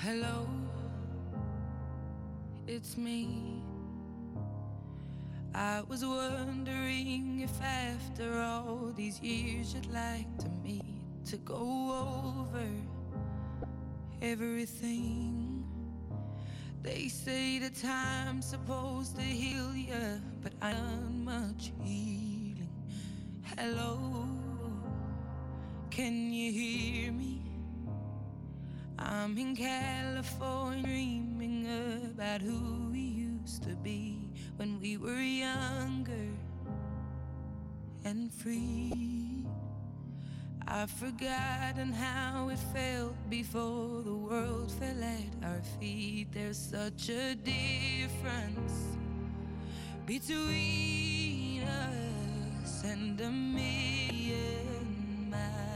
Hello, it's me. I was wondering if after all these years you'd like to meet to go over everything. They say the time's supposed to heal ya, but I done much healing. Hello, can you hear me? I'm in California dreaming about who we used to be when we were younger and free. I've forgotten how it felt before the world fell at our feet. There's such a difference between us and a million miles.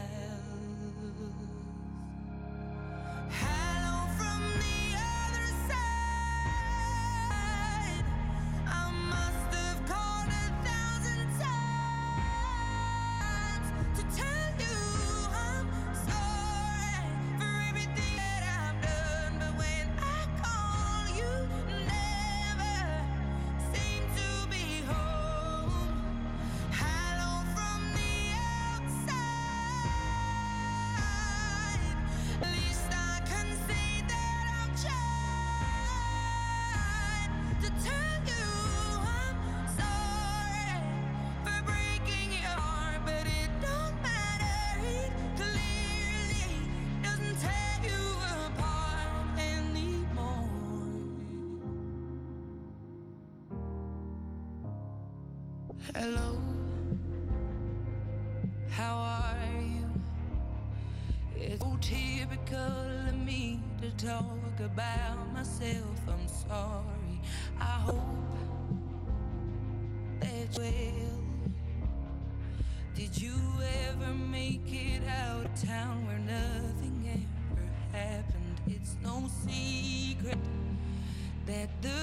Hello, how are you? It's so typical of me to talk about myself. I'm sorry. I hope that well. Did you ever make it out of town where nothing ever happened? It's no secret that the